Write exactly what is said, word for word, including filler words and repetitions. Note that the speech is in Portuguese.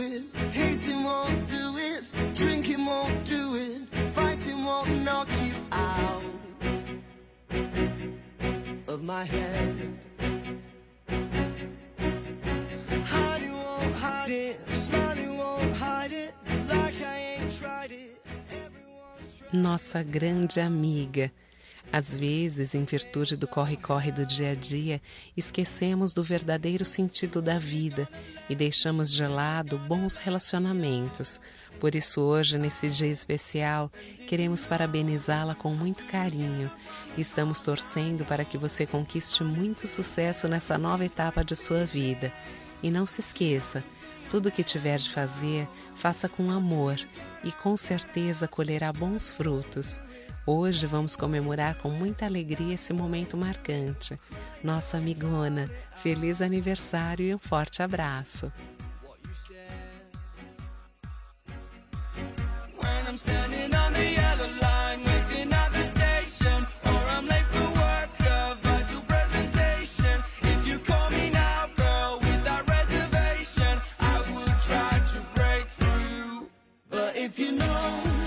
it, hating won't do it, drinking won't do it, fighting won't knock you out of my head. Hiding won't hide it, smiling won't hide it, like I ain't tried it. Everyone's tried. Nossa grande amiga. Às vezes, em virtude do corre-corre do dia a dia, esquecemos do verdadeiro sentido da vida e deixamos de lado bons relacionamentos. Por isso, hoje, nesse dia especial, queremos parabenizá-la com muito carinho. Estamos torcendo para que você conquiste muito sucesso nessa nova etapa de sua vida. E não se esqueça, tudo o que tiver de fazer, faça com amor e com certeza colherá bons frutos. Hoje vamos comemorar com muita alegria esse momento marcante. Nossa amigona, feliz aniversário e um forte abraço. When I'm standing on the yellow line, waiting at the station, or I'm late for work, a vital presentation. If you call me now, girl, without reservation, I would try to break through. But if you know